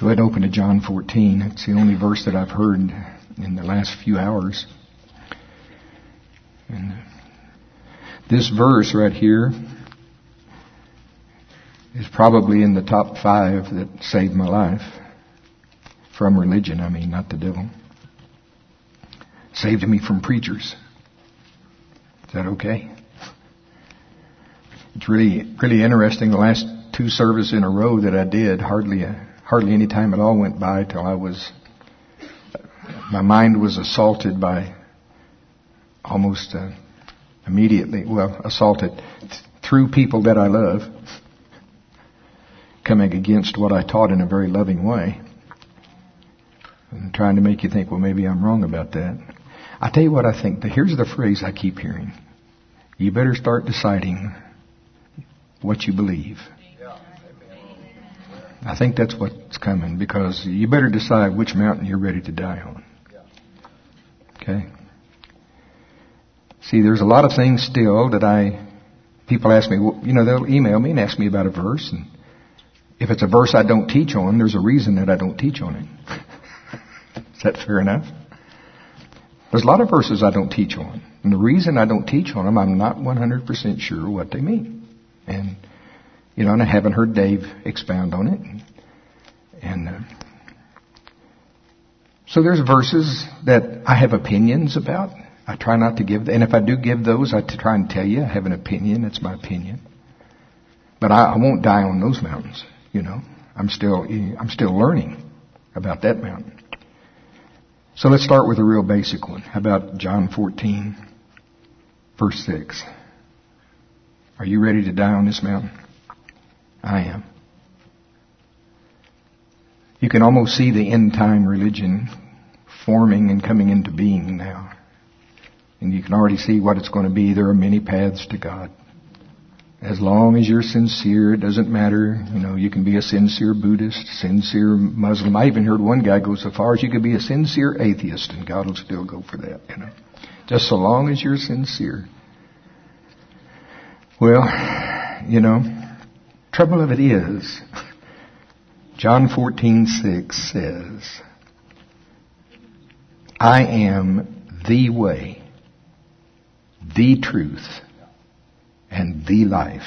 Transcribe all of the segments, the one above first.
Go ahead and open to John 14. It's the only verse that I've heard in the last few hours. And this verse right here is probably in the top 5 that saved my life. From religion, I mean, not the devil. Saved me from preachers. Is that okay? It's really interesting. The last 2 services in a row that I did, hardly any time at all went by till my mind was assaulted by almost immediately, assaulted through people that I love, coming against what I taught in a very loving way, and trying to make you think, well, maybe I'm wrong about that. I tell you what I think. Here's the phrase I keep hearing. You better start deciding what you believe. I think that's what's coming, because you better decide which mountain you're ready to die on. Okay? See, there's a lot of things still that people ask me, they'll email me and ask me about a verse, and if it's a verse I don't teach on, there's a reason that I don't teach on it. Is that fair enough? There's a lot of verses I don't teach on. And the reason I don't teach on them, I'm not 100% sure what they mean. And, and I haven't heard Dave expound on it. And so there's verses that I have opinions about. I try not to give, and if I do give those, I try and tell you I have an opinion. It's my opinion. But I won't die on those mountains, I'm still learning about that mountain. So let's start with a real basic one. How about John 14, verse 6? Are you ready to die on this mountain? I am. You can almost see the end time religion forming and coming into being now. And you can already see what it's going to be. There are many paths to God. As long as you're sincere, it doesn't matter. You can be a sincere Buddhist, sincere Muslim. I even heard one guy go so far as you could be a sincere atheist and God will still go for that, Just so long as you're sincere. Well, trouble of it is, John 14:6 says, I am the way, the truth, and the life.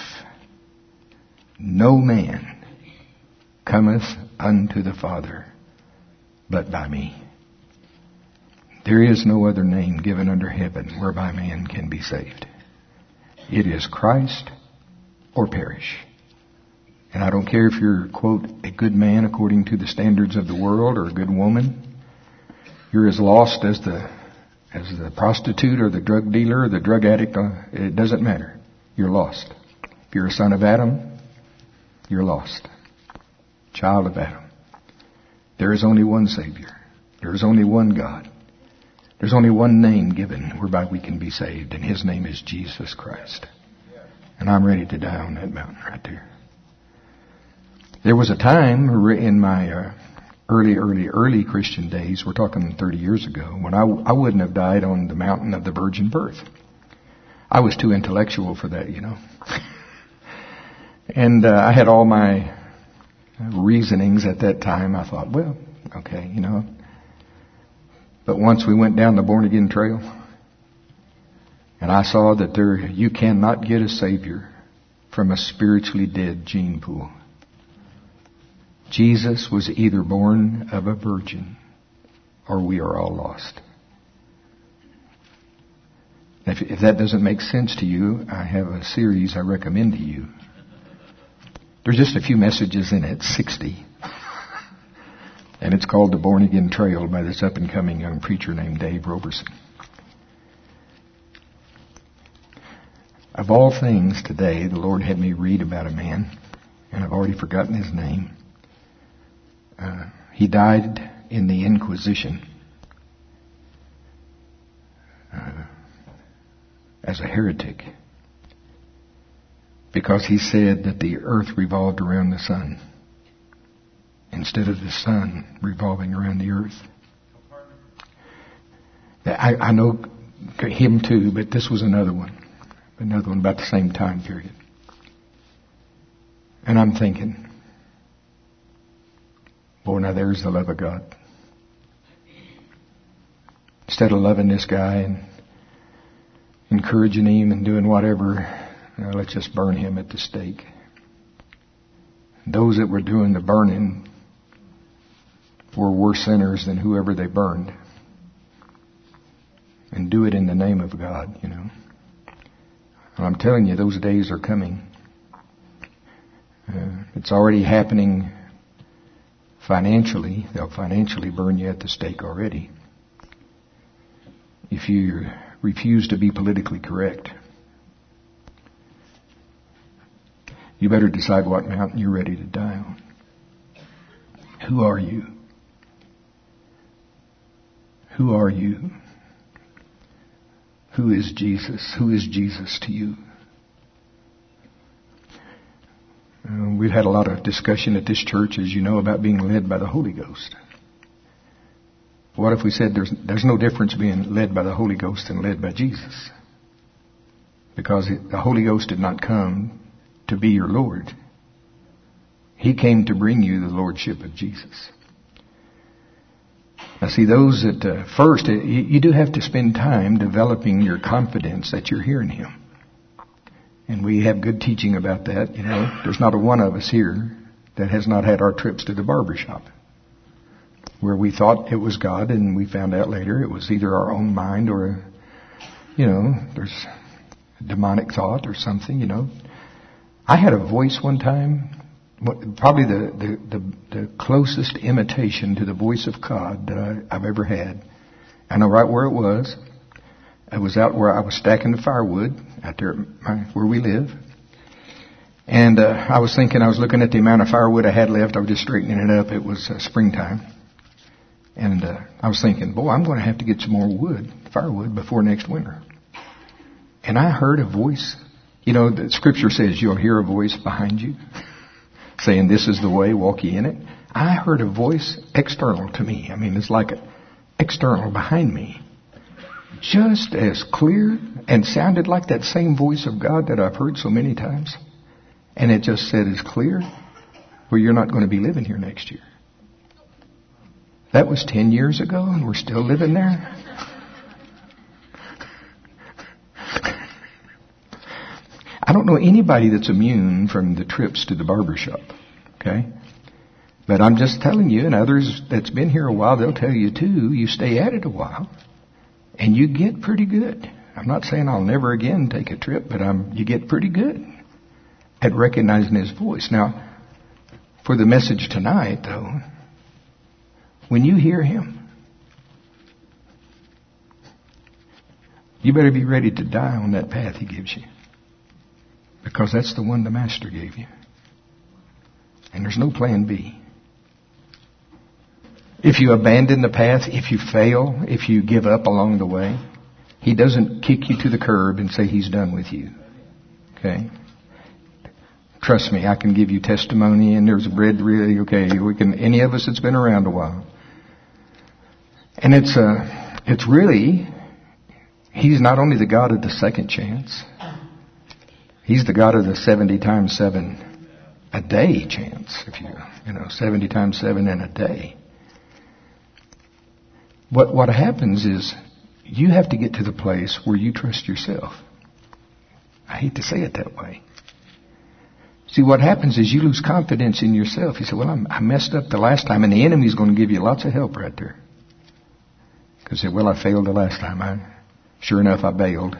No man cometh unto the Father but by me. There is no other name given under heaven whereby man can be saved. It is Christ or perish. And I don't care if you're, quote, a good man according to the standards of the world or a good woman. You're as lost as the prostitute or the drug dealer or the drug addict. It doesn't matter. You're lost. If you're a son of Adam, you're lost. Child of Adam. There is only one Savior. There is only one God. There's only one name given whereby we can be saved, and His name is Jesus Christ. And I'm ready to die on that mountain right there. There was a time in my early Christian days, we're talking 30 years ago, when I wouldn't have died on the mountain of the virgin birth. I was too intellectual for that, And I had all my reasonings at that time. I thought, well, okay, But once we went down the born again trail, and I saw that you cannot get a Savior from a spiritually dead gene pool. Jesus was either born of a virgin or we are all lost. If that doesn't make sense to you, I have a series I recommend to you. There's just a few messages in it, 60. And it's called The Born Again Trail by this up-and-coming young preacher named Dave Roberson. Of all things today, the Lord had me read about a man, and I've already forgotten his name. He died in the Inquisition as a heretic because he said that the earth revolved around the sun instead of the sun revolving around the earth. I know him too, but this was another one about the same time period. And I'm thinking, Boy, now there's the love of God. Instead of loving this guy and encouraging him and doing whatever, let's just burn him at the stake. Those that were doing the burning were worse sinners than whoever they burned. And do it in the name of God, And I'm telling you, those days are coming. It's already happening financially. They'll financially burn you at the stake already. If you refuse to be politically correct, you better decide what mountain you're ready to die on. Who are you? Who are you? Who is Jesus? Who is Jesus to you? We've had a lot of discussion at this church, as you know, about being led by the Holy Ghost. What if we said there's no difference being led by the Holy Ghost and led by Jesus? Because the Holy Ghost did not come to be your Lord. He came to bring you the Lordship of Jesus. Now see, those that first, you do have to spend time developing your confidence that you're hearing Him. And we have good teaching about that. There's not a one of us here that has not had our trips to the barber shop, where we thought it was God, and we found out later it was either our own mind or, there's a demonic thought or something, I had a voice one time, probably the closest imitation to the voice of God that I've ever had. I know right where it was. I was out where I was stacking the firewood out there where we live. And I was looking at the amount of firewood I had left. I was just straightening it up. It was springtime. And I was thinking, boy, I'm going to have to get some more firewood before next winter. And I heard a voice. The Scripture says you'll hear a voice behind you saying, this is the way, walk ye in it. I heard a voice external to me. It's like external behind me. Just as clear and sounded like that same voice of God that I've heard so many times. And it just said as clear, well, you're not going to be living here next year. That was 10 years ago and we're still living there. I don't know anybody that's immune from the trips to the barber shop. Okay? But I'm just telling you, and others that's been here a while, they'll tell you too, you stay at it a while and you get pretty good. I'm not saying I'll never again take a trip, but you get pretty good at recognizing His voice. Now, for the message tonight, though, when you hear Him, you better be ready to die on that path He gives you. Because that's the one the Master gave you. And there's no plan B. If you abandon the path, if you fail, if you give up along the way, He doesn't kick you to the curb and say He's done with you. Okay? Trust me, I can give you testimony, and there's bread really, any of us that's been around a while. And it's really, He's not only the God of the second chance, He's the God of the 70 times 7 a day chance. 70 times 7 in a day. What happens is you have to get to the place where you trust yourself. I hate to say it that way. See, what happens is you lose confidence in yourself. You say, well, I messed up the last time, and the enemy's going to give you lots of help right there. Because you say, well, I failed the last time. Sure enough, I bailed.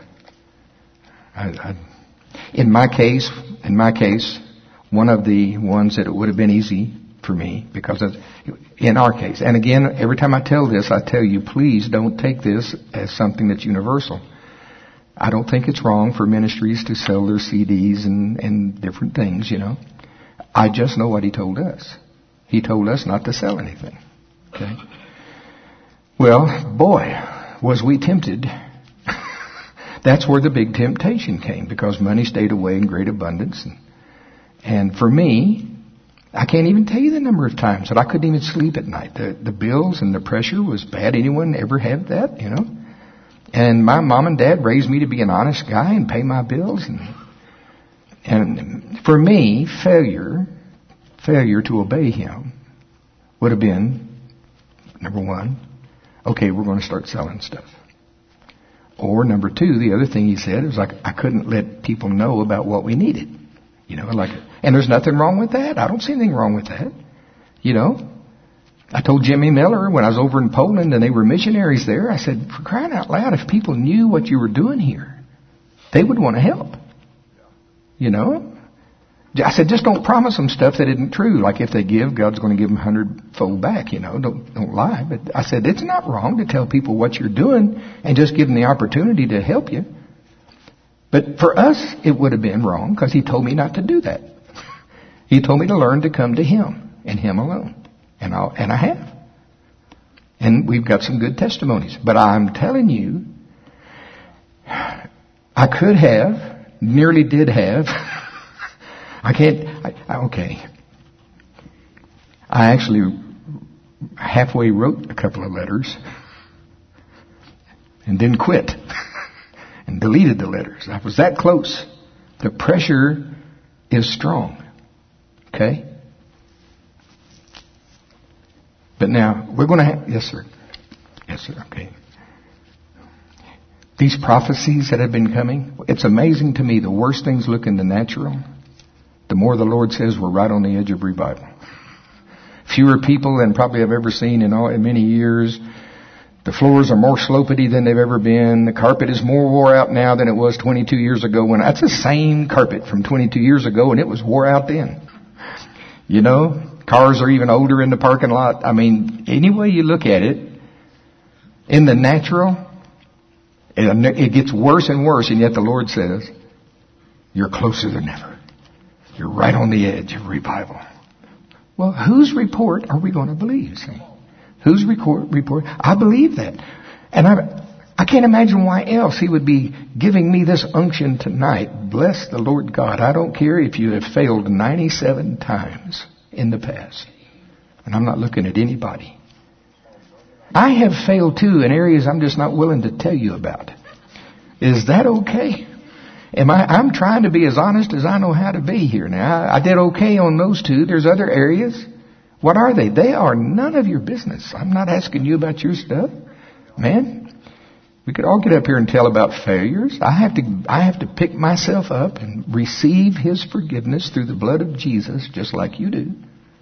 In my case, one of the ones that it would have been easy for me, because in our case, and again, every time I tell this, I tell you, please don't take this as something that's universal. I don't think it's wrong for ministries to sell their CDs and different things, I just know what He told us. He told us not to sell anything. Okay? Well, boy, was we tempted. That's where the big temptation came, because money stayed away in great abundance. And for me, I can't even tell you the number of times that I couldn't even sleep at night. The bills and the pressure was bad. Anyone ever had that, And my mom and dad raised me to be an honest guy and pay my bills. And for me, failure to obey Him would have been, number one, okay, we're going to start selling stuff. Or number two, the other thing he said is like, I couldn't let people know about what we needed. You know, like, and there's nothing wrong with that. I don't see anything wrong with that. You know, I told Jimmy Miller when I was over in Poland and they were missionaries there, I said, for crying out loud, if people knew what you were doing here, they would want to help. You know? I said, just don't promise them stuff that isn't true. Like if they give, God's going to give them 100-fold back, you know. Don't lie. But I said, it's not wrong to tell people what you're doing and just give them the opportunity to help you. But for us, it would have been wrong because he told me not to do that. He told me to learn to come to him and him alone. And I have. And we've got some good testimonies. But I'm telling you, I could have, nearly did have. Okay. I actually halfway wrote a couple of letters and then quit and deleted the letters. I was that close. The pressure is strong. Okay? But now, we're going to have... Yes, sir. Yes, sir. Okay. These prophecies that have been coming, it's amazing to me. The worse things look in the natural, the more the Lord says we're right on the edge of revival. Fewer people than probably I've ever seen in many years. The floors are more slopedy than they've ever been. The carpet is more wore out now than it was 22 years ago. That's the same carpet from 22 years ago, and it was wore out then. You know, cars are even older in the parking lot. I mean, any way you look at it, in the natural, it gets worse and worse, and yet the Lord says, you're closer than ever. You're right on the edge of revival. Well, whose report are we going to believe? See? Whose report? I believe that. And I can't imagine why else he would be giving me this unction tonight. Bless the Lord God. I don't care if you have failed 97 times in the past. And I'm not looking at anybody. I have failed too in areas I'm just not willing to tell you about. Is that okay? I'm trying to be as honest as I know how to be here. Now, I did okay on those two. There's other areas. What are they? They are none of your business. I'm not asking you about your stuff. Man, we could all get up here and tell about failures. I have to pick myself up and receive his forgiveness through the blood of Jesus, just like you do.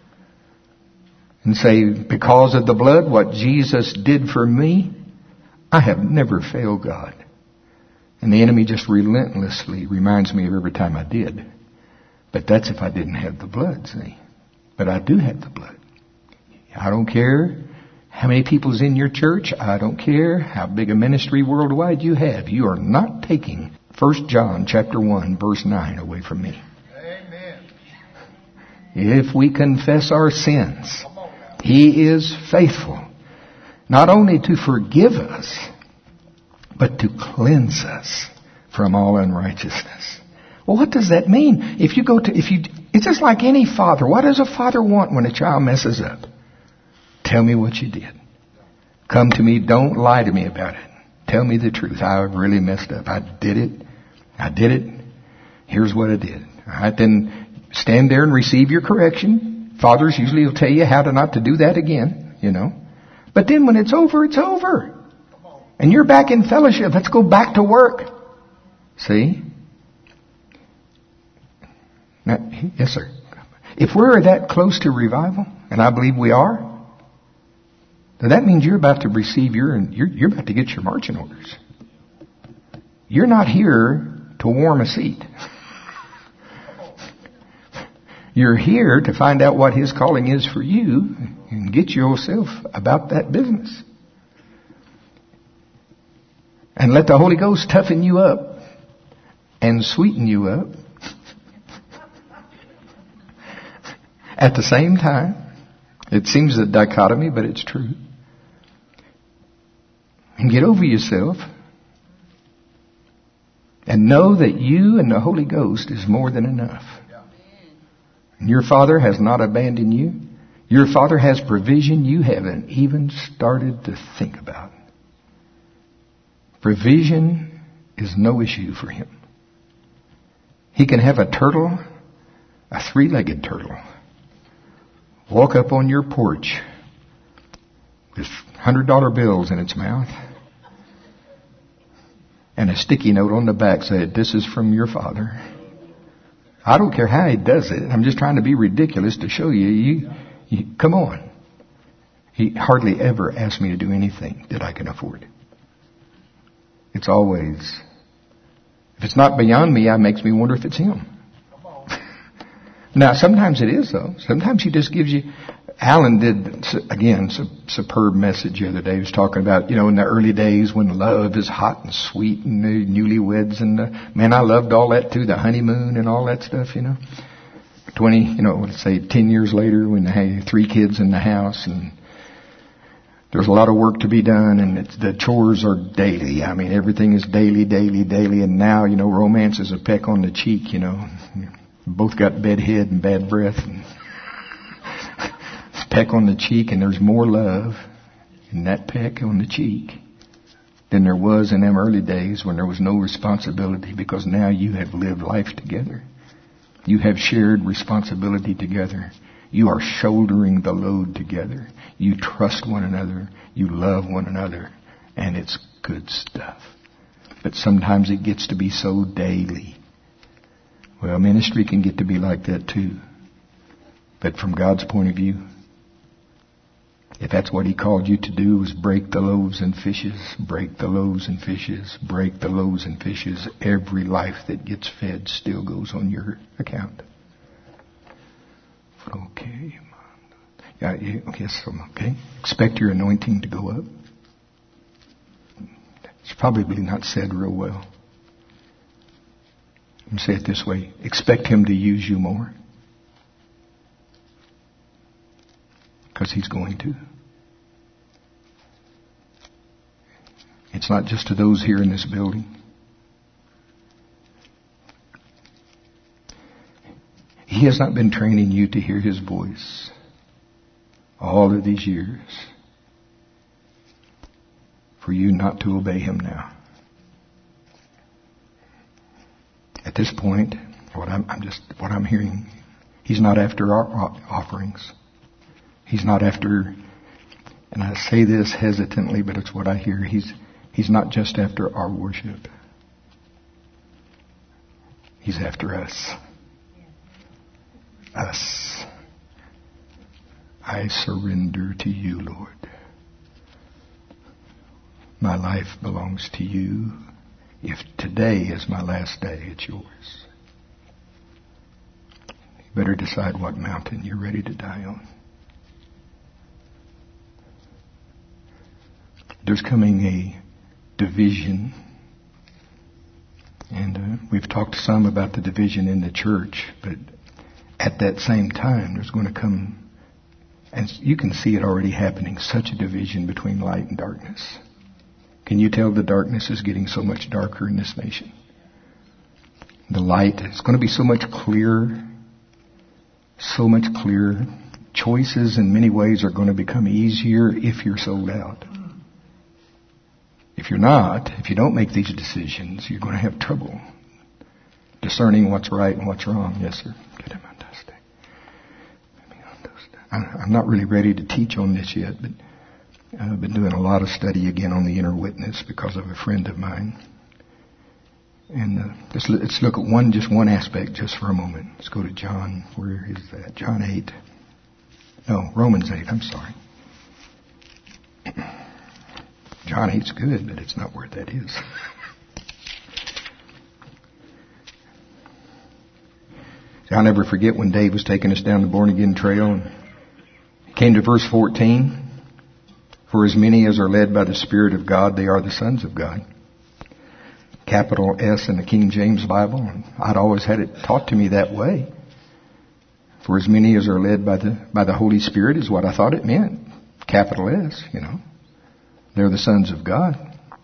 And say, because of the blood, what Jesus did for me, I have never failed God. And the enemy just relentlessly reminds me of every time I did. But that's if I didn't have the blood, see. But I do have the blood. I don't care how many people's in your church. I don't care how big a ministry worldwide you have. You are not taking 1 John chapter 1 verse 9 away from me. Amen. If we confess our sins, he is faithful, not only to forgive us, but to cleanse us from all unrighteousness. Well, what does that mean? It's just like any father. What does a father want when a child messes up? Tell me what you did. Come to me. Don't lie to me about it. Tell me the truth. I really messed up. I did it. Here's what I did. All right, then stand there and receive your correction. Fathers usually will tell you how to not to do that again, you know. But then when it's over, it's over. And you're back in fellowship. Let's go back to work. See? Now, yes, sir. If we're that close to revival, and I believe we are, then that means you're about to receive you're about to get your marching orders. You're not here to warm a seat. You're here to find out what his calling is for you and get yourself about that business. And let the Holy Ghost toughen you up and sweeten you up. At the same time, it seems a dichotomy, but it's true. And get over yourself and know that you and the Holy Ghost is more than enough. And your Father has not abandoned you. Your Father has provision you haven't even started to think about. Provision is no issue for him. He can have a turtle, a 3-legged turtle, walk up on your porch with $100 bills in its mouth. And a sticky note on the back said, "This is from your father." I don't care how he does it. I'm just trying to be ridiculous to show you, come on. He hardly ever asked me to do anything that I can afford. It's always, if it's not beyond me, it makes me wonder if it's him. Now, sometimes it is, though. Sometimes he just gives you... Alan did, again, superb message the other day. He was talking about, in the early days when love is hot and sweet and the newlyweds and man, I loved all that too, the honeymoon and all that stuff, 20, let's say 10 years later when they had 3 kids in the house and there's a lot of work to be done and the chores are daily. I mean, everything is daily. And now, romance is a peck on the cheek, Both got bad head and bad breath and peck on the cheek, and there's more love in that peck on the cheek than there was in them early days when there was no responsibility, because now you have lived life together. You have shared responsibility together. You are shouldering the load together. You trust one another. You love one another. And it's good stuff. But sometimes it gets to be so daily. Well, ministry can get to be like that too. But from God's point of view, if that's what He called you to do, was break the loaves and fishes, break the loaves and fishes, break the loaves and fishes, every life that gets fed still goes on your account. Okay. Okay. Expect your anointing to go up. It's probably not said real well. Let me say it this way. Expect Him to use you more. Because He's going to. It's not just to those here in this building. He has not been training you to hear His voice all of these years for you not to obey Him now. At this point, what I'm hearing, He's not after our offerings. He's not after, and I say this hesitantly, but it's what I hear. He's not just after our worship. He's after us. Us. I surrender to you, Lord. My life belongs to you. If today is my last day, it's yours. You better decide what mountain you're ready to die on. There's coming a division, and we've talked some about the division in the church, but at that same time there's going to come, and you can see it already happening, such a division between light and darkness. Can you tell the darkness is getting so much darker in this nation? The light is going to be so much clearer, so much clearer. Choices in many ways are going to become easier if you're sold out. If you're not, if you don't make these decisions, you're going to have trouble discerning what's right and what's wrong. Yes, sir. I'm not really ready to teach on this yet, but I've been doing a lot of study again on the inner witness because of a friend of mine. And let's look at one aspect just for a moment. Let's go to John. Where is that? John 8. No, Romans 8. I'm sorry. John 8's good, but it's not where that is. I'll never forget when Dave was taking us down the born again trail, and he came to verse 14. For as many as are led by the Spirit of God, they are the sons of God. Capital S in the King James Bible. And I'd always had it taught to me that way. For as many as are led by the Holy Spirit is what I thought it meant. Capital S, They're the sons of God.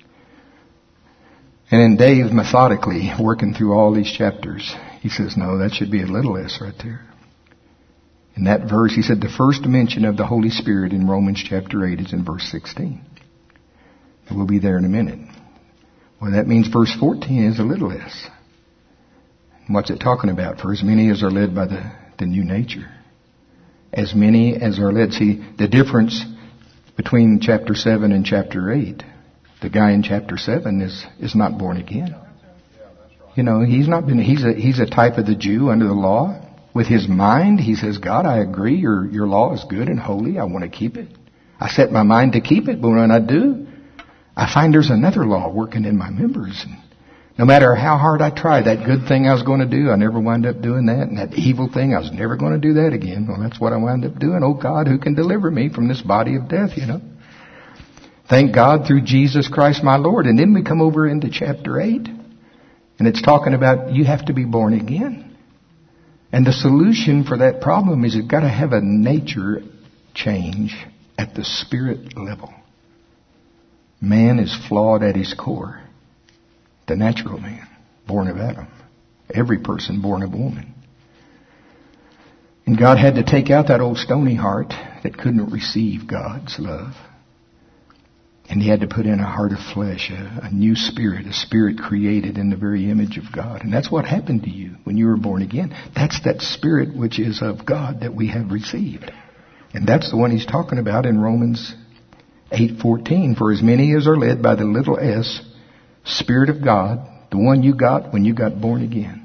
And then Dave, methodically working through all these chapters, he says, no, that should be a little s right there. In that verse, he said the first mention of the Holy Spirit in Romans chapter 8 is in verse 16. And we'll be there in a minute. Well, that means verse 14 is a little s. And what's it talking about? For as many as are led by the new nature. As many as are led. See, the difference between chapter 7 and chapter 8. The guy in chapter 7 is not born again. You know, he's a type of the Jew under the law. With his mind, he says, God, I agree, your law is good and holy. I want to keep it. I set my mind to keep it, but when I do, I find there's another law working in my members. And no matter how hard I try, that good thing I was going to do, I never wind up doing that. And that evil thing, I was never going to do that again. Well, that's what I wind up doing. Oh God, who can deliver me from this body of death, you know? Thank God through Jesus Christ my Lord. And then we come over into chapter 8. And it's talking about you have to be born again. And the solution for that problem is you've got to have a nature change at the spirit level. Man is flawed at his core. The natural man, born of Adam. Every person born of woman. And God had to take out that old stony heart that couldn't receive God's love. And He had to put in a heart of flesh, a new spirit, a spirit created in the very image of God. And that's what happened to you when you were born again. That's that spirit which is of God that we have received. And that's the one He's talking about in Romans 8:14. For as many as are led by the little s, Spirit of God, the one you got when you got born again.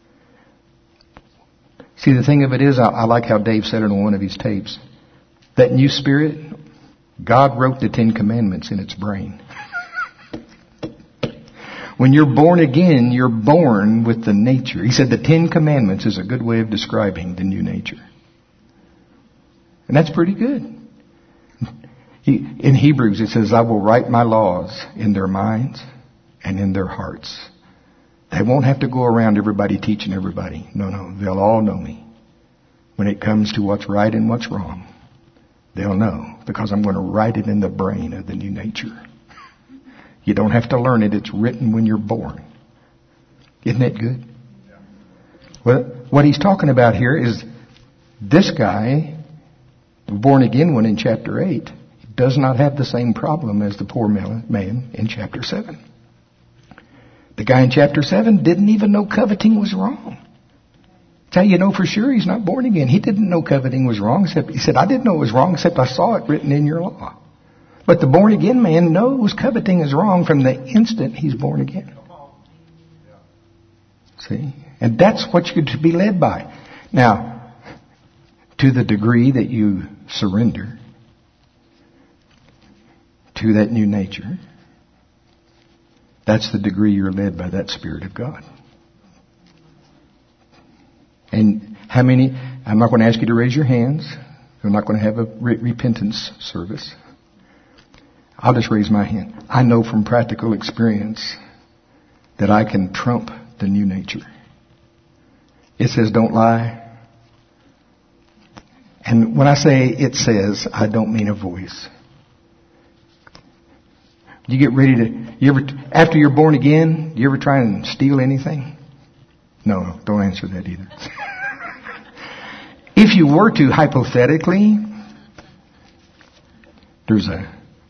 See, the thing of it is, I like how Dave said it on one of his tapes. That new spirit, God wrote the 10 Commandments in its brain. When you're born again, you're born with the nature. He said the 10 Commandments is a good way of describing the new nature. And that's pretty good. In Hebrews it says, I will write my laws in their minds and in their hearts. They won't have to go around everybody teaching everybody. No, they'll all know me. When it comes to what's right and what's wrong, they'll know, because I'm going to write it in the brain of the new nature. You don't have to learn it. It's written when you're born. Isn't that good? Well, what he's talking about here is this guy, the born again one in chapter 8, does not have the same problem as the poor man in chapter 7. The guy in chapter 7 didn't even know coveting was wrong. That's how you know for sure he's not born again. He didn't know coveting was wrong. He said, I didn't know it was wrong except I saw it written in your law. But the born again man knows coveting is wrong from the instant he's born again. See? And that's what you're to be led by. Now, to the degree that you surrender to that new nature, that's the degree you're led by that Spirit of God. And how many, I'm not going to ask you to raise your hands. We're not going to have a repentance service. I'll just raise my hand. I know from practical experience that I can trump the new nature. It says don't lie. And when I say it says, I don't mean a voice. You get ready to, after you're born again, you ever try and steal anything? No, don't answer that either. If you were to, hypothetically, there's a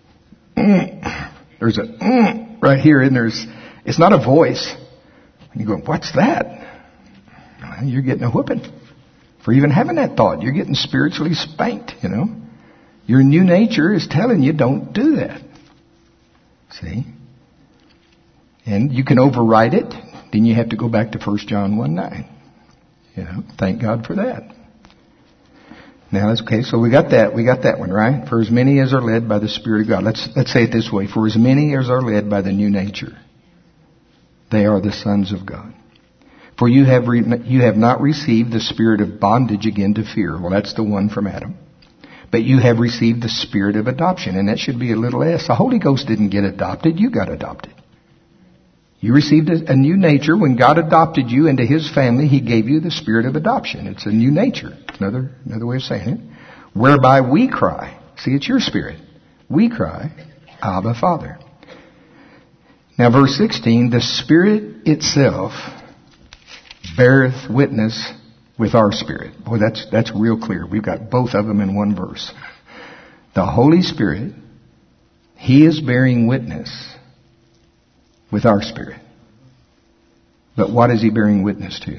right here, and it's not a voice. And you go, what's that? You're getting a whooping for even having that thought. You're getting spiritually spanked, you know. Your new nature is telling you don't do that. See? And you can override it. Then you have to go back to 1 John 1:9. You know, thank God for that. Now that's okay. So we got that one, right? For as many as are led by the Spirit of God. Let's say it this way. For as many as are led by the new nature, they are the sons of God. For you have not received the spirit of bondage again to fear. Well, that's the one from Adam. But you have received the spirit of adoption, and that should be a little s. The Holy Ghost didn't get adopted. You got adopted. You received a new nature. When God adopted you into His family, He gave you the spirit of adoption. It's a new nature. Another way of saying it. Whereby we cry. See, it's your spirit. We cry, Abba, Father. Now verse 16, the Spirit itself beareth witness with our spirit. Boy, that's real clear. We've got both of them in one verse. The Holy Spirit, He is bearing witness with our spirit. But what is He bearing witness to?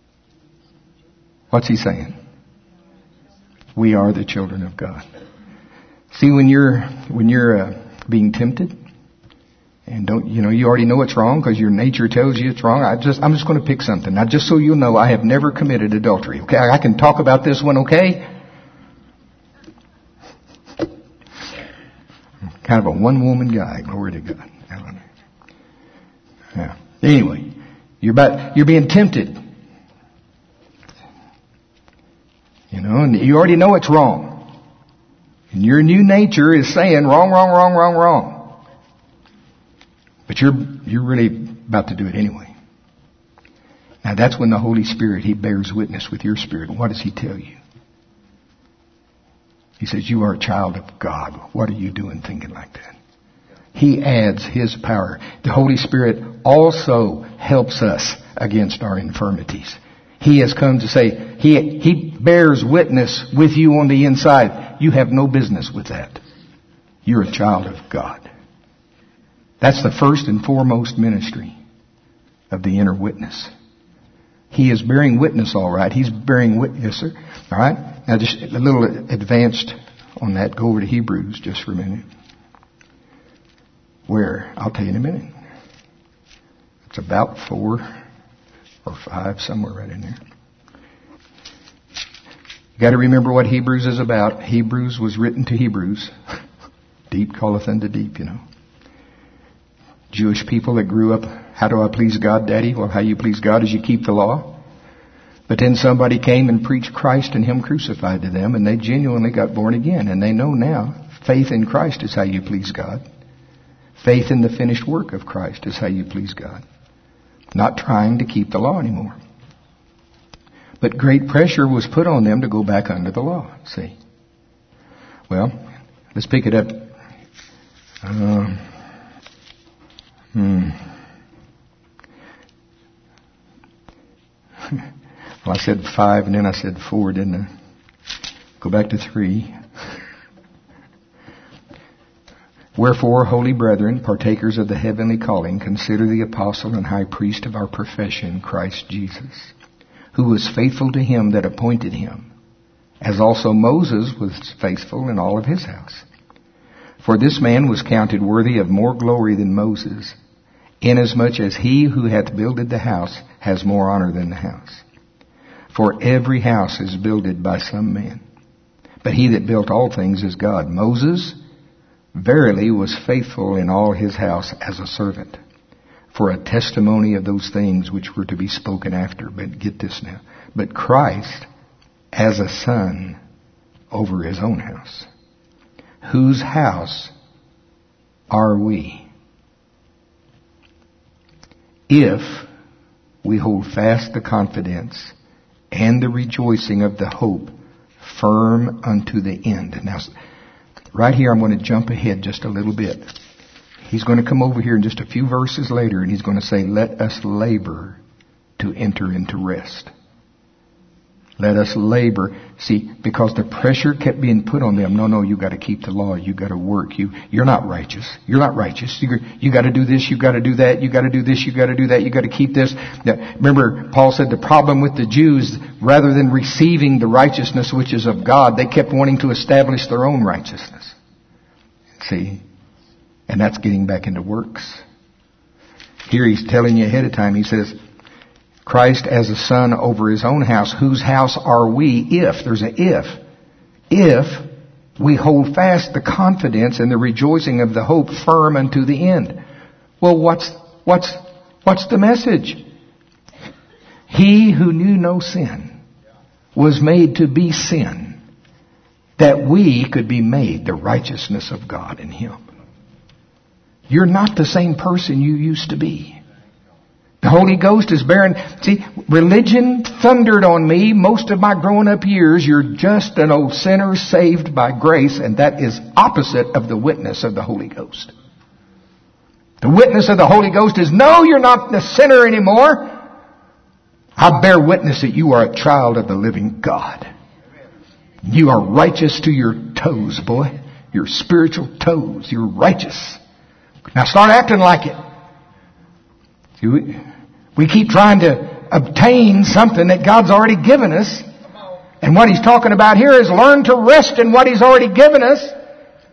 What's He saying? We are the children of God. See, when you're being tempted, and you already know it's wrong because your nature tells you it's wrong. I'm just going to pick something. Now, just so you'll know, I have never committed adultery. Okay, I can talk about this one. Okay, I'm kind of a one-woman guy. Glory to God. Yeah. Anyway, you're being tempted. And you already know it's wrong. And your new nature is saying wrong, wrong, wrong, wrong, wrong. But you're really about to do it anyway. Now that's when the Holy Spirit, He bears witness with your spirit. What does He tell you? He says, you are a child of God. What are you doing thinking like that? He adds His power. The Holy Spirit also helps us against our infirmities. He has come to say, He bears witness with you on the inside. You have no business with that. You're a child of God. That's the first and foremost ministry of the inner witness. He is bearing witness, all right. He's bearing witness, yes, sir. All right. Now, just a little advanced on that. Go over to Hebrews just for a minute. Where? I'll tell you in a minute. It's about 4 or 5, somewhere right in there. You got to remember what Hebrews is about. Hebrews was written to Hebrews. Deep calleth unto deep, Jewish people that grew up, how do I please God, Daddy? Well, how you please God is you keep the law. But then somebody came and preached Christ and Him crucified to them, and they genuinely got born again. And they know now, faith in Christ is how you please God. Faith in the finished work of Christ is how you please God. Not trying to keep the law anymore. But great pressure was put on them to go back under the law. See? Well, let's pick it up. Well, I said 5 and then I said 4, didn't I? Go back to 3. Wherefore, holy brethren, partakers of the heavenly calling, consider the apostle and high priest of our profession, Christ Jesus, who was faithful to Him that appointed him, as also Moses was faithful in all of his house. For this man was counted worthy of more glory than Moses, inasmuch as he who hath builded the house has more honor than the house. For every house is builded by some man, but He that built all things is God. Moses verily was faithful in all his house as a servant, for a testimony of those things which were to be spoken after. But get this now. But Christ as a son over His own house. Whose house are we? If we hold fast the confidence and the rejoicing of the hope firm unto the end. Now, right here I'm going to jump ahead just a little bit. He's going to come over here in just a few verses later and he's going to say, let us labor to enter into rest. Let us labor. See, because the pressure kept being put on them. No, you got to keep the law. You got to work. You're not righteous. You're not righteous. You got to do this. You got to do that. You got to do this. You got to do that. You got to keep this. Now, remember, Paul said the problem with the Jews, rather than receiving the righteousness which is of God, they kept wanting to establish their own righteousness. See? And that's getting back into works. Here he's telling you ahead of time. He says, Christ as a son over His own house. Whose house are we if? There's a if. If we hold fast the confidence and the rejoicing of the hope firm unto the end. Well, what's the message? He who knew no sin was made to be sin, that we could be made the righteousness of God in Him. You're not the same person you used to be. The Holy Ghost is bearing... See, religion thundered on me most of my growing up years. You're just an old sinner saved by grace, and that is opposite of the witness of the Holy Ghost. The witness of the Holy Ghost is, no, you're not the sinner anymore. I bear witness that you are a child of the living God. You are righteous to your toes, boy. Your spiritual toes. You're righteous. Now start acting like it. See, we keep trying to obtain something that God's already given us. And what He's talking about here is learn to rest in what He's already given us.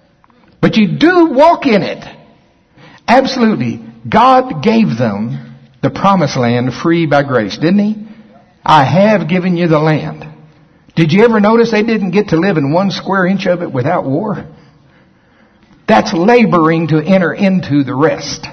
But you do walk in it. Absolutely. God gave them the promised land free by grace, didn't He? I have given you the land. Did you ever notice they didn't get to live in 1 square inch of it without war? That's laboring to enter into the rest.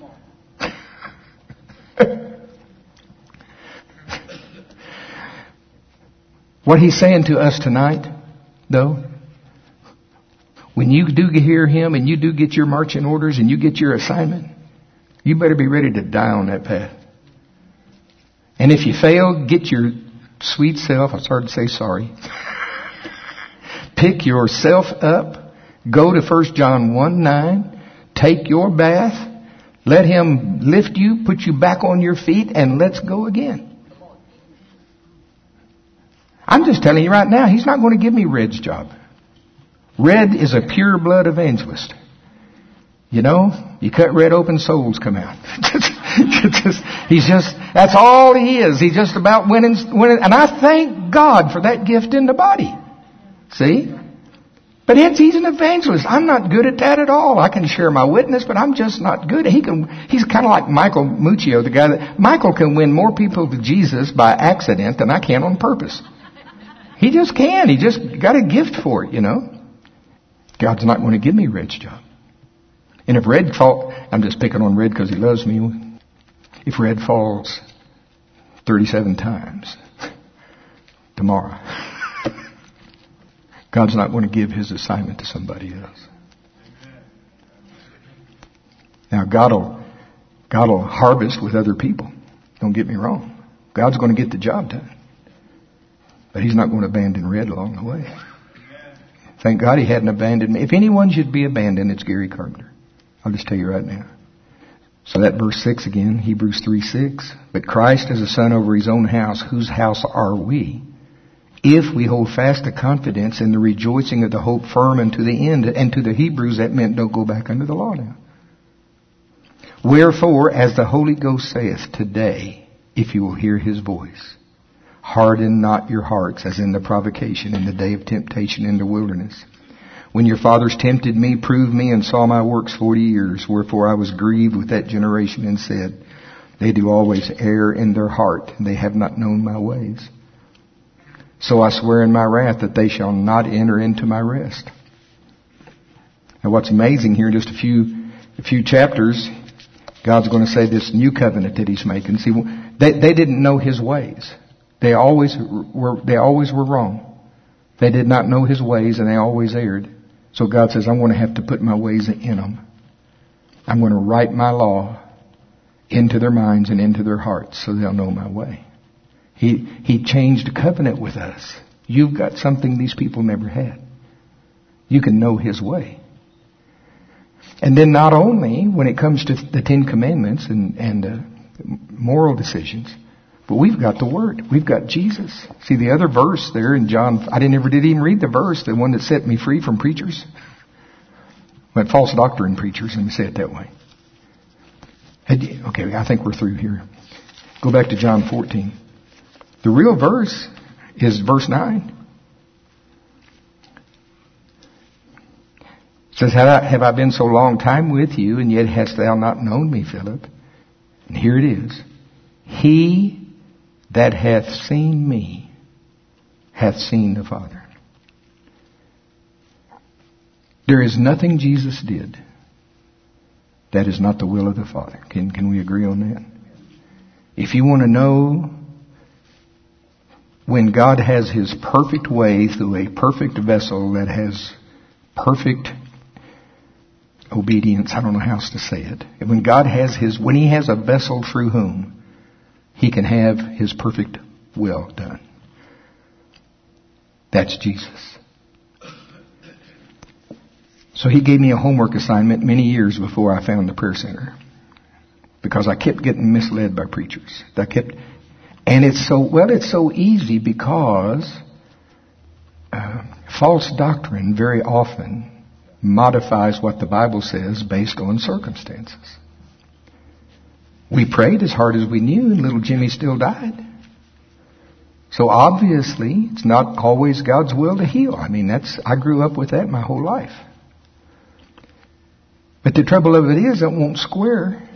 What He's saying to us tonight, though, when you do hear Him and you do get your marching orders and you get your assignment, you better be ready to die on that path. And if you fail, get your sweet self, I started to say sorry. Pick yourself up. Go to 1 John 1:9. Take your bath. Let Him lift you, put you back on your feet, and let's go again. I'm just telling you right now, He's not going to give me Red's job. Red is a pure blood evangelist. You know, you cut Red open, souls come out. That's all he is. He's just about winning. And I thank God for that gift in the body. See? But he's an evangelist. I'm not good at that at all. I can share my witness, but I'm just not good. He's kind of like Michael Muccio, the guy that, Michael can win more people to Jesus by accident than I can on purpose. He just can. He just got a gift for it, you know. God's not going to give me Red's job. And if Red falls, I'm just picking on Red because he loves me. If Red falls 37 times tomorrow, God's not going to give His assignment to somebody else. Now God will harvest with other people. Don't get me wrong. God's going to get the job done. But He's not going to abandon Red along the way. Thank God He hadn't abandoned me. If anyone should be abandoned, it's Gary Carpenter. I'll just tell you right now. So that verse 6 again, Hebrews 3:6. But Christ is a son over His own house. Whose house are we? If we hold fast the confidence and the rejoicing of the hope firm unto the end. And to the Hebrews, that meant don't go back under the law now. Wherefore, as the Holy Ghost saith, today, if you will hear His voice, harden not your hearts as in the provocation in the day of temptation in the wilderness. When your fathers tempted me, proved me, and saw my works 40 years. Wherefore I was grieved with that generation and said, they do always err in their heart, and they have not known my ways. So I swear in my wrath that they shall not enter into my rest. Now what's amazing here, in just a few chapters, God's going to say this new covenant that He's making. See, they didn't know His ways. They always were wrong. They did not know His ways, and they always erred. So God says, I'm going to have to put my ways in them. I'm going to write my law into their minds and into their hearts so they'll know my way. He changed the covenant with us. You've got something these people never had. You can know His way. And then not only when it comes to the 10 Commandments and moral decisions, but we've got the Word. We've got Jesus. See the other verse there in John. I didn't even read the verse, the one that set me free from preachers. But false doctrine preachers, let me say it that way. Okay, I think we're through here. Go back to John 14. The real verse is verse 9. It says, have I been so long time with you, and yet hast thou not known me, Philip? And here it is. He that hath seen me hath seen the Father. There is nothing Jesus did that is not the will of the Father. Can we agree on that? If you want to know when God has His perfect way through a perfect vessel that has perfect obedience, I don't know how else to say it. When He has a vessel through whom He can have His perfect will done. That's Jesus. So He gave me a homework assignment many years before I found the prayer center. Because I kept getting misled by preachers. And it's so easy because false doctrine very often modifies what the Bible says based on circumstances. We prayed as hard as we knew, and little Jimmy still died. So obviously, it's not always God's will to heal. I grew up with that my whole life. But the trouble of it is, it won't square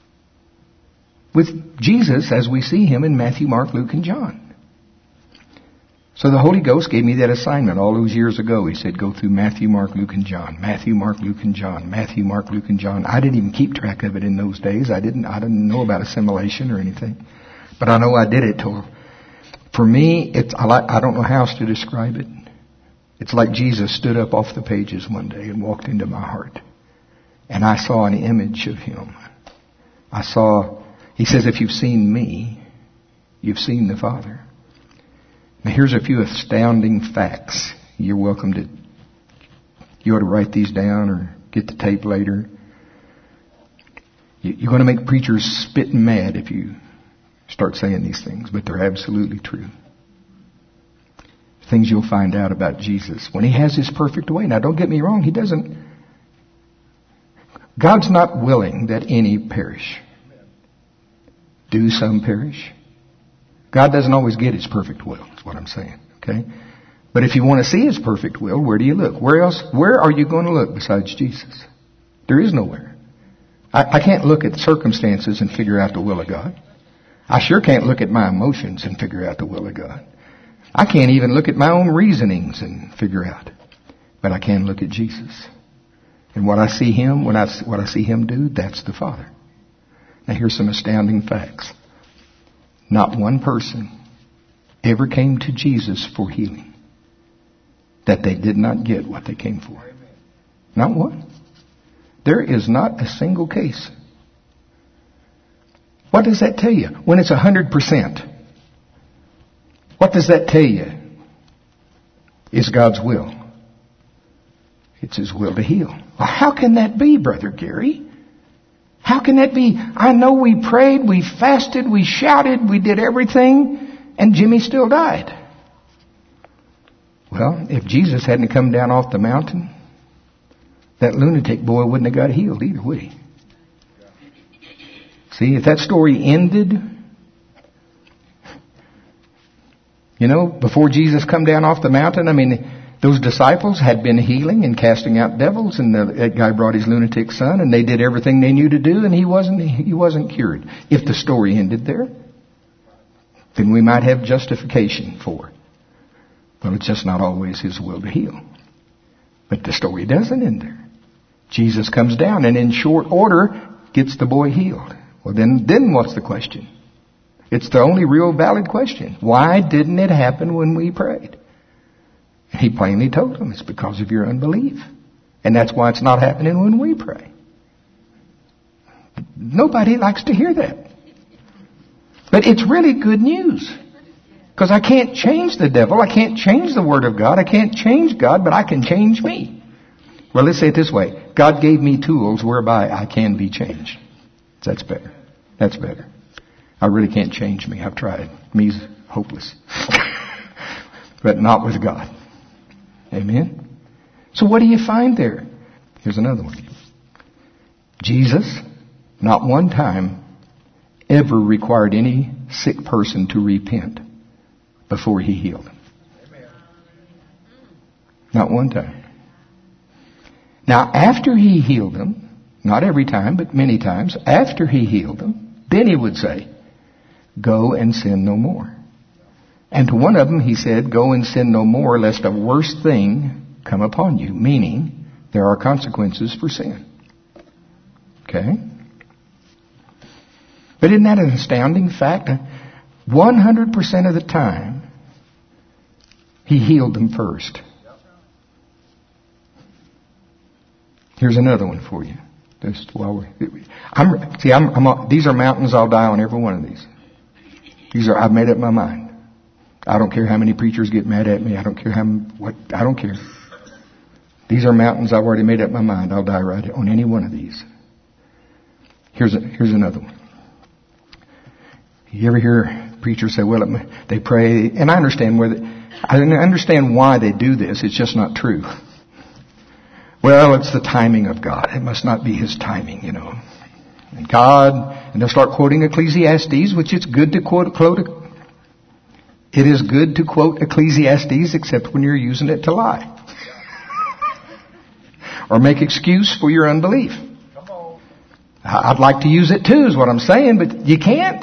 with Jesus as we see him in Matthew, Mark, Luke, and John. So the Holy Ghost gave me that assignment all those years ago. He said, go through Matthew, Mark, Luke, and John. Matthew, Mark, Luke, and John. Matthew, Mark, Luke, and John. I didn't even keep track of it in those days. I didn't know about assimilation or anything. But I know I did it for me, I don't know how else to describe it. It's like Jesus stood up off the pages one day and walked into my heart. And I saw an image of him. He says, if you've seen me, you've seen the Father. Now here's a few astounding facts. You ought to write these down or get the tape later. You're going to make preachers spitting mad if you start saying these things, but they're absolutely true. Things you'll find out about Jesus when he has his perfect way. Now don't get me wrong, God's not willing that any perish. Do some perish? God doesn't always get his perfect will, is what I'm saying. Okay? But if you want to see his perfect will, where do you look? Where are you going to look besides Jesus? There is nowhere. I can't look at circumstances and figure out the will of God. I sure can't look at my emotions and figure out the will of God. I can't even look at my own reasonings and figure out. But I can look at Jesus. And what I see him, what I see him do, that's the Father. Now here's some astounding facts. Not one person ever came to Jesus for healing that they did not get what they came for. Not one. There is not a single case. What does that tell you? When it's 100%, what does that tell you is God's will? It's his will to heal. Well, how can that be, Brother Gary? How can that be? I know we prayed, we fasted, we shouted, we did everything, and Jimmy still died. Well, if Jesus hadn't come down off the mountain, that lunatic boy wouldn't have got healed either, would he? See, if that story ended, before Jesus come down off the mountain, those disciples had been healing and casting out devils, and that guy brought his lunatic son, and they did everything they knew to do, and he wasn't cured. If the story ended there, then we might have justification for it. Well, it's just not always his will to heal. But the story doesn't end there. Jesus comes down and in short order gets the boy healed. Well, then what's the question? It's the only real valid question. Why didn't it happen when we prayed? He plainly told them it's because of your unbelief. And that's why it's not happening when we pray. Nobody likes to hear that. But it's really good news. Because I can't change the devil. I can't change the Word of God. I can't change God, but I can change me. Well, let's say it this way. God gave me tools whereby I can be changed. That's better. That's better. I really can't change me. I've tried. Me's hopeless. But not with God. Amen? So what do you find there? Here's another one. Jesus, not one time, ever required any sick person to repent before he healed them. Not one time. Now, after he healed them, not every time, but many times, after he healed them, then he would say, go and sin no more. And to one of them he said, go and sin no more, lest a worse thing come upon you. Meaning, there are consequences for sin. Okay? But isn't that an astounding fact? 100% of the time, he healed them first. Here's another one for you. Just while these are mountains. I'll die on every one of these. I've made up my mind. I don't care how many preachers get mad at me. I don't care I don't care. These are mountains. I've already made up my mind. I'll die right on any one of these. Here's another one. You ever hear preachers say, well, they pray, and I understand why they do this. It's just not true. Well, it's the timing of God. It must not be his timing, And God, and they'll start quoting Ecclesiastes, which it's good to quote. It is good to quote Ecclesiastes, except when you're using it to lie. Or make excuse for your unbelief. I'd like to use it too, is what I'm saying, but you can't.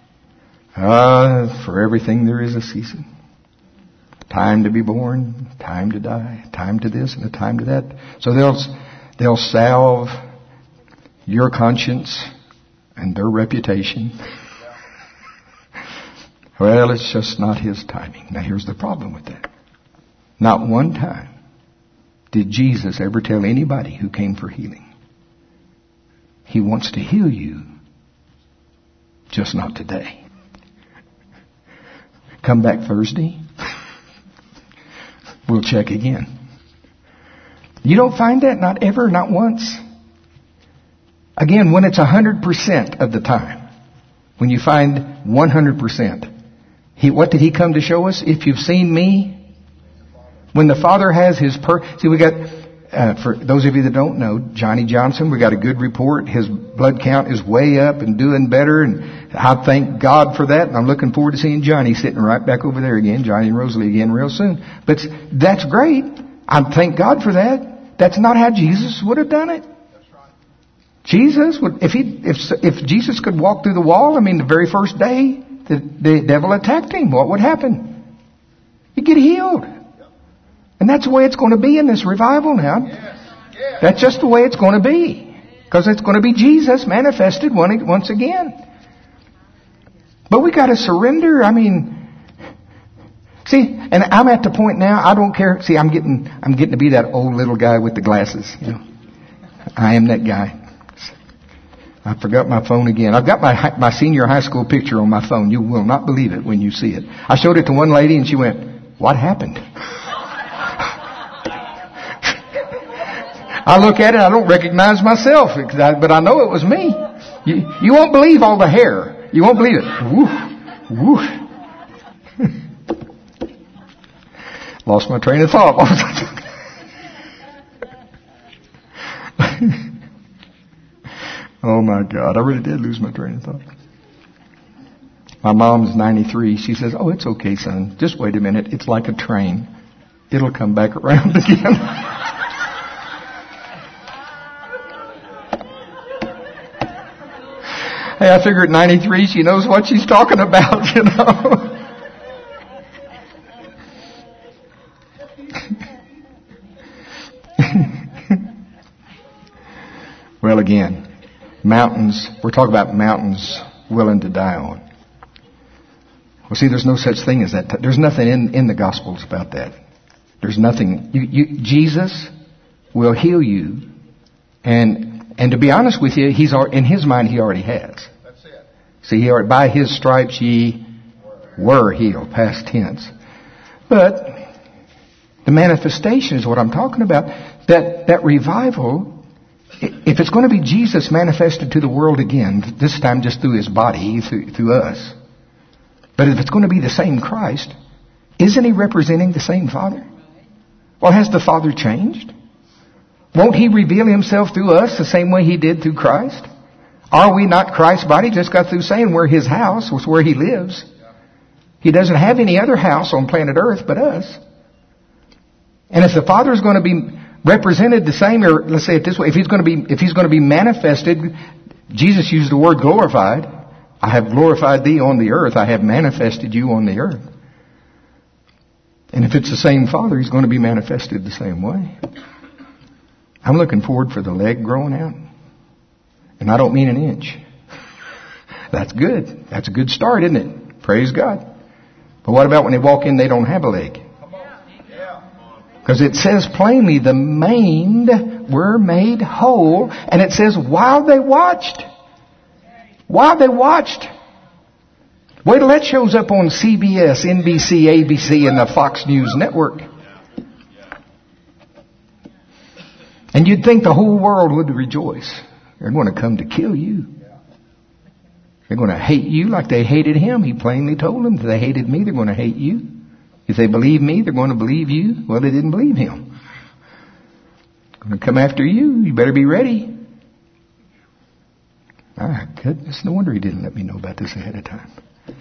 For everything there is a season. Time to be born, time to die, time to this and a time to that. So they'll salve your conscience and their reputation. Well, it's just not His timing. Now here's the problem with that. Not one time did Jesus ever tell anybody who came for healing, He wants to heal you, just not today. Come back Thursday. We'll check again. You don't find that? Not ever, not once. Again, when it's 100% of the time. When you find 100%. What did He come to show us? If you've seen me, when the Father has His see, we got, for those of you that don't know, Johnny Johnson, we got a good report. His blood count is way up and doing better, and I thank God for that. And I'm looking forward to seeing Johnny sitting right back over there again, Johnny and Rosalie again real soon. But that's great. I thank God for that. That's not how Jesus would have done it. Jesus would, if Jesus could walk through the wall, the very first day the devil attacked Him, what would happen? He'd get healed. And that's the way it's going to be in this revival now. That's just the way it's going to be. Because it's going to be Jesus manifested once again. But we got to surrender. See, and I'm at the point now, I don't care. See, I'm getting to be that old little guy with the glasses. I am that guy. I forgot my phone again. I've got my senior high school picture on my phone. You will not believe it when you see it. I showed it to one lady and she went, "What happened?" I look at it, I don't recognize myself, but I know it was me. You won't believe all the hair. You won't believe it. Woof, woof. Lost my train of thought. Oh my God, I really did lose my train of thought. My mom's 93. She says, "Oh, it's okay, son. Just wait a minute. It's like a train. It'll come back around again." Hey, I figure at 93 she knows what she's talking about, Well, again, mountains, we're talking about mountains willing to die on. Well, see, there's no such thing as that. There's nothing in the Gospels about that. There's nothing. Jesus will heal you. And to be honest with you, in His mind, He already has. That's it. See, by His stripes ye were healed, past tense. But the manifestation is what I'm talking about. That revival, if it's going to be Jesus manifested to the world again, this time just through His body, through us. But if it's going to be the same Christ, isn't He representing the same Father? Well, has the Father changed? Won't He reveal Himself through us the same way He did through Christ? Are we not Christ's body? Just got through saying we're His house, was where He lives. He doesn't have any other house on planet Earth but us. And if the Father is going to be represented the same, or let's say it this way, if He's going to be manifested, Jesus used the word glorified. I have glorified thee on the earth. I have manifested you on the earth. And if it's the same Father, He's going to be manifested the same way. I'm looking forward for the leg growing out. And I don't mean an inch. That's good. That's a good start, isn't it? Praise God. But what about when they walk in, they don't have a leg? Because it says plainly, the maimed were made whole. And it says, while they watched. While they watched. Wait till that shows up on CBS, NBC, ABC, and the Fox News Network. And you'd think the whole world would rejoice. They're going to come to kill you. They're going to hate you like they hated Him. He plainly told them, if they hated me, they're going to hate you. If they believe me, they're going to believe you. Well, they didn't believe Him. They're going to come after you. You better be ready. My goodness, no wonder He didn't let me know about this ahead of time.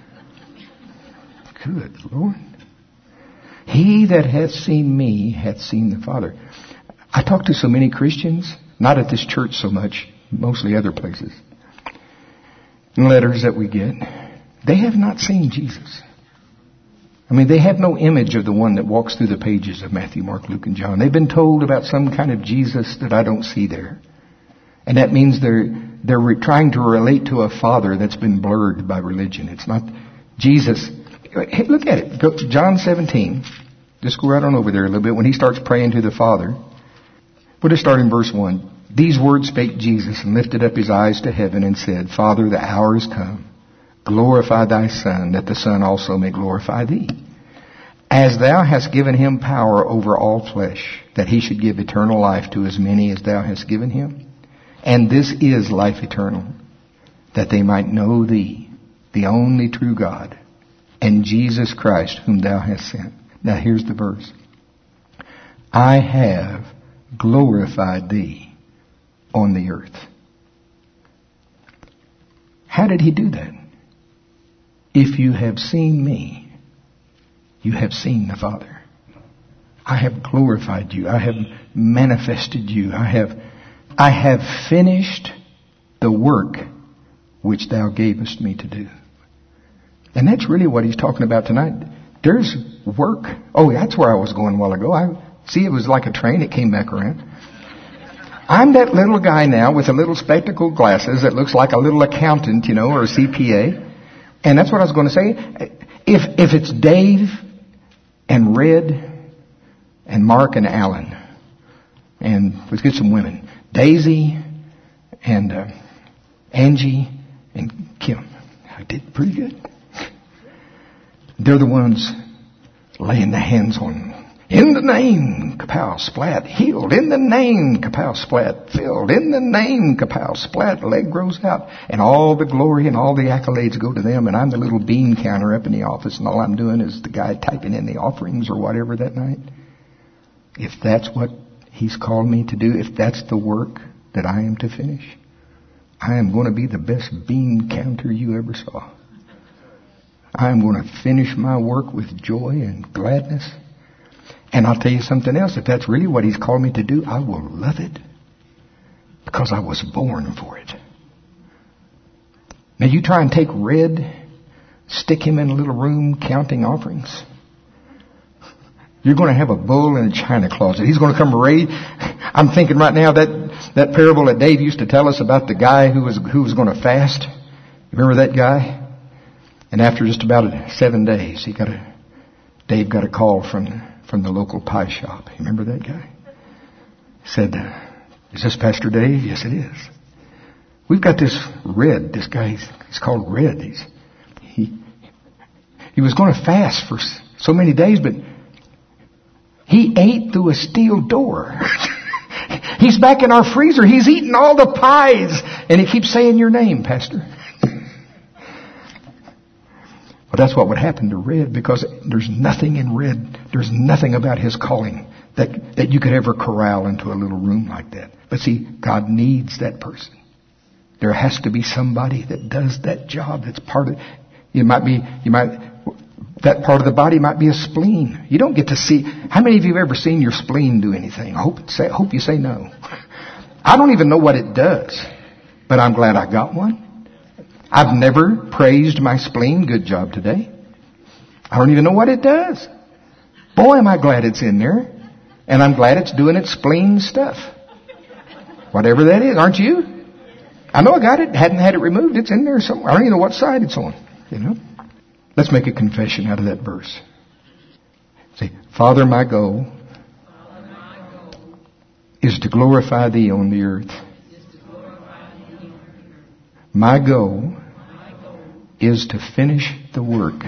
Good Lord. He that hath seen me hath seen the Father. I talk to so many Christians, not at this church so much, mostly other places, and letters that we get, they have not seen Jesus. I mean, they have no image of the one that walks through the pages of Matthew, Mark, Luke, and John. They've been told about some kind of Jesus that I don't see there. And that means they're trying to relate to a father that's been blurred by religion. It's not Jesus. Hey, look at it. Go to John 17. Just go right on over there a little bit when he starts praying to the Father. We'll just start in verse 1. These words spake Jesus and lifted up his eyes to heaven and said, Father, the hour is come. Glorify thy Son, that the Son also may glorify thee. As thou hast given him power over all flesh, that he should give eternal life to as many as thou hast given him. And this is life eternal, that they might know thee, the only true God, and Jesus Christ, whom thou hast sent. Now here's the verse. I have glorified thee on the earth. How did he do that? If you have seen me, you have seen the Father. I have glorified you. I have manifested you. I have finished the work which thou gavest me to do. And that's really what he's talking about tonight. There's work. Oh, that's where I was going a while ago. It was like a train. It came back around. I'm that little guy now with a little spectacle glasses that looks like a little accountant, or a CPA. And that's what I was going to say. If it's Dave and Red and Mark and Alan, and let's get some women, Daisy and Angie and Kim. I did pretty good. They're the ones laying the hands on. In the name, kapow, splat, healed. In the name, kapow, splat, filled. In the name, kapow, splat, leg grows out. And all the glory and all the accolades go to them. And I'm the little bean counter up in the office. And all I'm doing is the guy typing in the offerings or whatever that night. If that's what he's called me to do, if that's the work that I am to finish, I am going to be the best bean counter you ever saw. I am going to finish my work with joy and gladness. And I'll tell you something else. If that's really what he's called me to do, I will love it. Because I was born for it. Now you try and take Red, stick him in a little room counting offerings. You're going to have a bull in a china closet. He's going to come raid. I'm thinking right now that parable that Dave used to tell us about the guy who was going to fast. You remember that guy? And after just about 7 days, Dave got a call from the local pie shop. You remember that guy? He said, is this Pastor Dave? Yes, it is. We've got this Red. This guy, he's called Red. He was going to fast for so many days, but he ate through a steel door. He's back in our freezer. He's eating all the pies. And he keeps saying your name, Pastor. Well, that's what would happen to Red, because there's nothing in Red. There's nothing about his calling that you could ever corral into a little room like that. But see, God needs that person. There has to be somebody that does that job. That's part of that part of the body might be a spleen. You don't get to see. How many of you have ever seen your spleen do anything? I hope you say no. I don't even know what it does, but I'm glad I got one. I've never praised my spleen. Good job today. I don't even know what it does. Boy, am I glad it's in there. And I'm glad it's doing its spleen stuff. Whatever that is, aren't you? I know I got it. Hadn't had it removed. It's in there somewhere. I don't even know what side it's on. Let's make a confession out of that verse. Say, Father, my goal is to glorify thee on the earth. My goal is to finish the work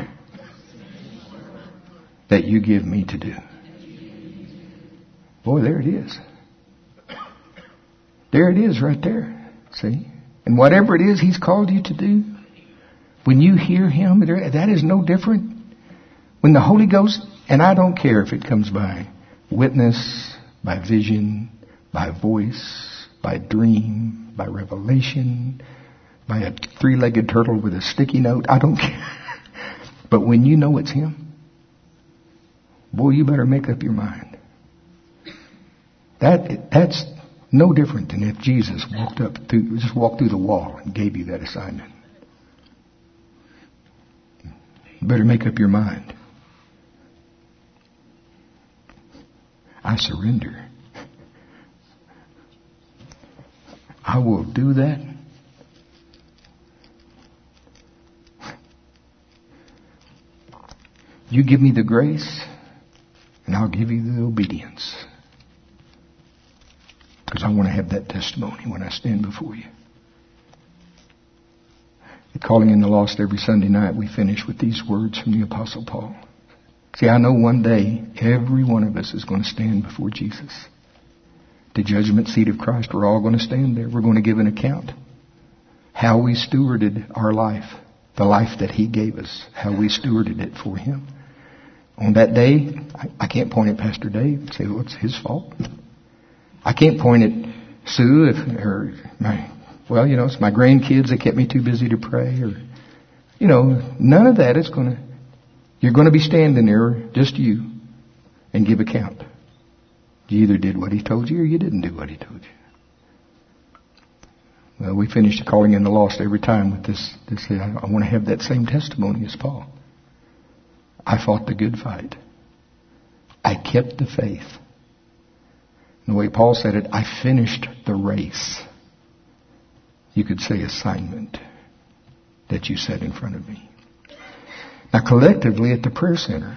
that you give me to do. Boy, there it is. There it is right there. See? And whatever it is he's called you to do, when you hear him, that is no different. When the Holy Ghost, and I don't care if it comes by witness, by vision, by voice, by dream, by revelation, by a three-legged turtle with a sticky note, I don't care. But when you know it's him, boy, you better make up your mind. That's No different than if Jesus walked through the wall and gave you that assignment. You better make up your mind. I surrender. I will do that. You give me the grace, and I'll give you the obedience. Because I want to have that testimony when I stand before you. At Calling in the Lost every Sunday night, we finish with these words from the Apostle Paul. See, I know one day every one of us is going to stand before Jesus. The judgment seat of Christ, we're all going to stand there. We're going to give an account. How we stewarded our life, the life that He gave us, how we stewarded it for Him. On that day, I can't point at Pastor Dave and say, well, it's his fault. I can't point at Sue it's my grandkids that kept me too busy to pray, or, none of that is you're going to be standing there, just you, and give account. You either did what He told you or you didn't do what He told you. Well, we finish the Calling in the Lost every time with this I want to have that same testimony as Paul. I fought the good fight. I kept the faith. And the way Paul said it, I finished the race. You could say assignment that you set in front of me. Now collectively at the prayer center,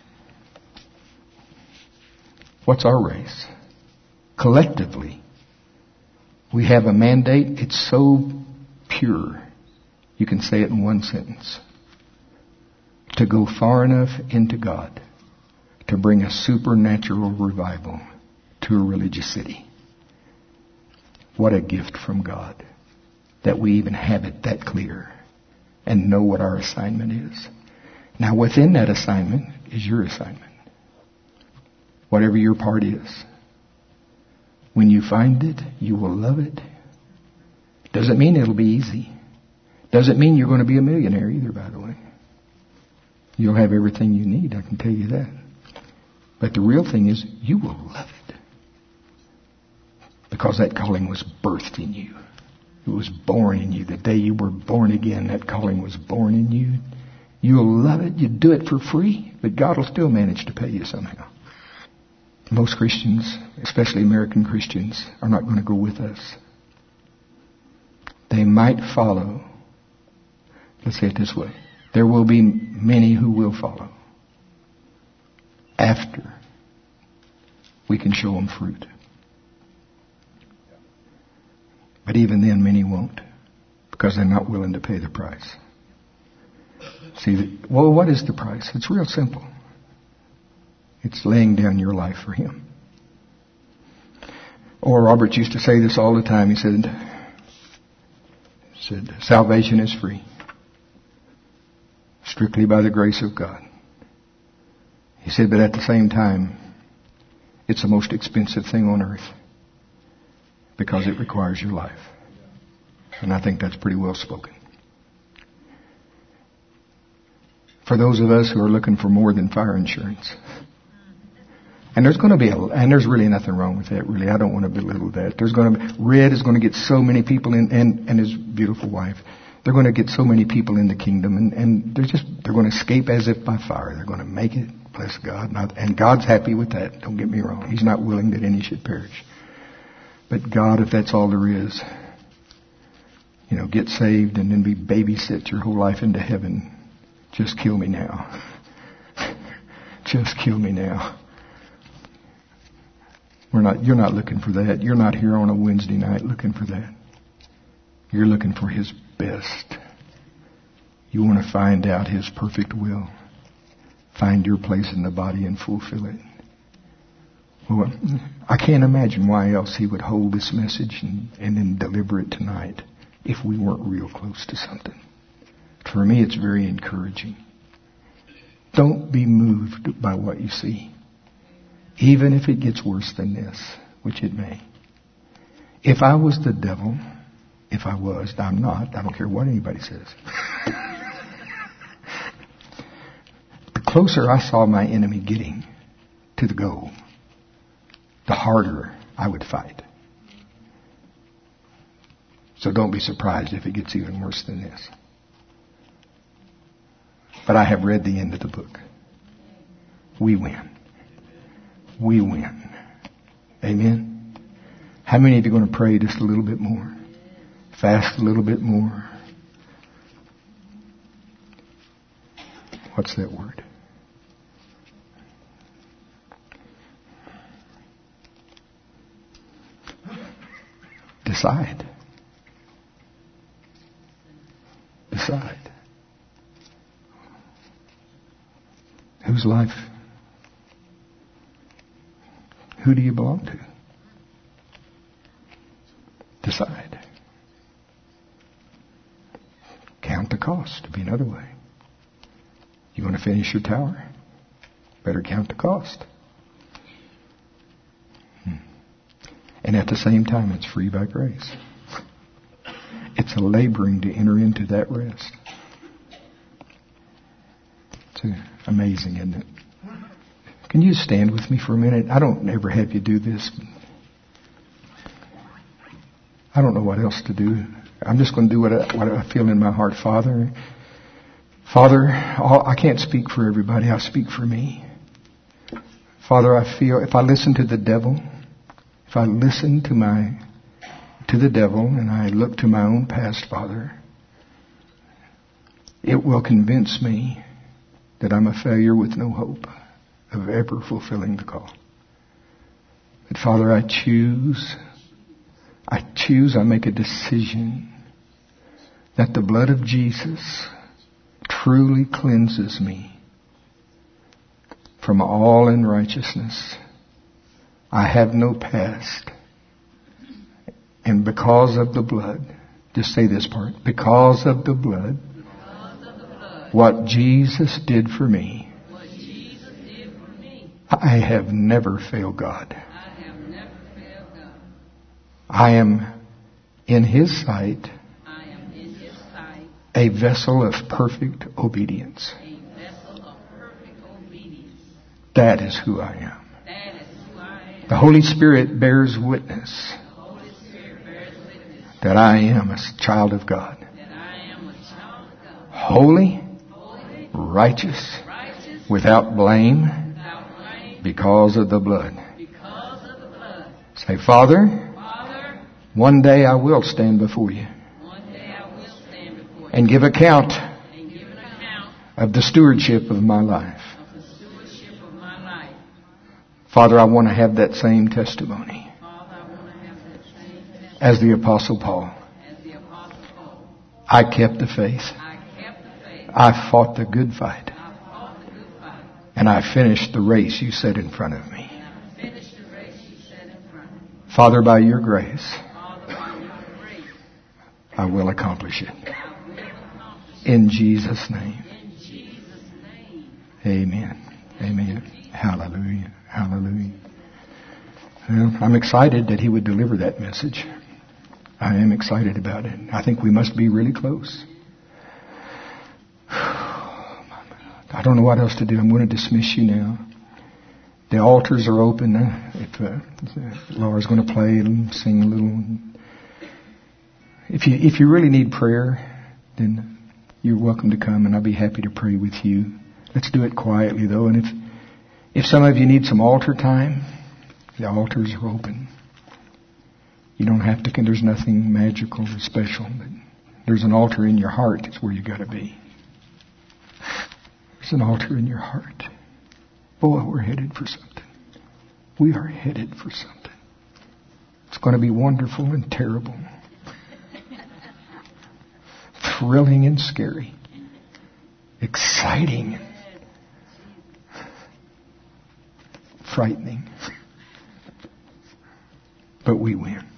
what's our race? Collectively, we have a mandate. It's so pure. You can say it in one sentence. To go far enough into God to bring a supernatural revival to a religious city. What a gift from God that we even have it that clear and know what our assignment is. Now within that assignment is your assignment. Whatever your part is. When you find it, you will love it. Doesn't mean it'll be easy. Doesn't mean you're going to be a millionaire either, by the way. You'll have everything you need, I can tell you that. But the real thing is, you will love it. Because that calling was birthed in you. It was born in you. The day you were born again, that calling was born in you. You'll love it. You do it for free, but God will still manage to pay you somehow. Most Christians, especially American Christians, are not going to go with us. They might follow. Let's say it this way. There will be many who will follow after we can show them fruit. But even then, many won't, because they're not willing to pay the price. See, what is the price? It's real simple. It's laying down your life for Him. Oral Roberts used to say this all the time. He said, salvation is free. Strictly by the grace of God. He said, but at the same time, it's the most expensive thing on earth. Because it requires your life. And I think that's pretty well spoken. For those of us who are looking for more than fire insurance. And there's going to be and there's really nothing wrong with that, really. I don't want to belittle that. Red is going to get so many people in, and his beautiful wife. They're going to get so many people in the kingdom, and they're going to escape as if by fire. They're going to make it, bless God. And God's happy with that, don't get me wrong. He's not willing that any should perish. But God, if that's all there is, get saved and then be babysit your whole life into heaven. Just kill me now. Just kill me now. You're not looking for that. You're not here on a Wednesday night looking for that. You're looking for His best. You want to find out His perfect will. Find your place in the body and fulfill it. Well, I can't imagine why else He would hold this message and then deliver it tonight if we weren't real close to something. For me, it's very encouraging. Don't be moved by what you see. Even if it gets worse than this, which it may. If I was the devil, I'm not. I don't care what anybody says. The closer I saw my enemy getting to the goal, the harder I would fight. So don't be surprised if it gets even worse than this. But I have read the end of the book. We win. We win. Amen. How many of you are going to pray just a little bit more? Fast a little bit more? What's that word? Decide. Decide. Whose life? Who do you belong to? Decide. Count the cost would be another way. You want to finish your tower? Better count the cost. And at the same time, it's free by grace. It's a laboring to enter into that rest. It's amazing, isn't it? Can you stand with me for a minute? I don't ever have you do this. I don't know what else to do. I'm just going to do what I feel in my heart. Father, I can't speak for everybody. I speak for me. Father, I feel if I listen to the devil, if I listen to the devil and I look to my own past, Father, it will convince me that I'm a failure with no hope of ever fulfilling the call. But Father, I make a decision that the blood of Jesus truly cleanses me from all unrighteousness. I have no past. And because of the blood, just say this part, because of the blood, what Jesus did for me, I have never failed God. I am in His sight a vessel of perfect obedience. That is who I am. The Holy Spirit bears witness that I am a child of God. Holy, righteous, without blame, because of the blood. Say, Father, one day I will stand before you and give account of the stewardship of my life. Father, I want to have that same testimony as the Apostle Paul. I kept the faith. I fought the good fight. And I finished the race you set in front of me. Father, by your grace, I will accomplish it. In Jesus' name. Amen. Amen. Hallelujah. Hallelujah. Well, I'm excited that he would deliver that message. I am excited about it. I think we must be really close. I don't know what else to do. I'm going to dismiss you now. The altars are open. If Laura's going to play and sing a little. If you really need prayer, then you're welcome to come, and I'll be happy to pray with you. Let's do it quietly, though. And if some of you need some altar time, the altars are open. You don't have to. There's nothing magical or special, but there's an altar in your heart. That's where you got to be. There's an altar in your heart. Boy, we're headed for something. We are headed for something. It's going to be wonderful and terrible. Thrilling and scary. Exciting. Frightening. But we win.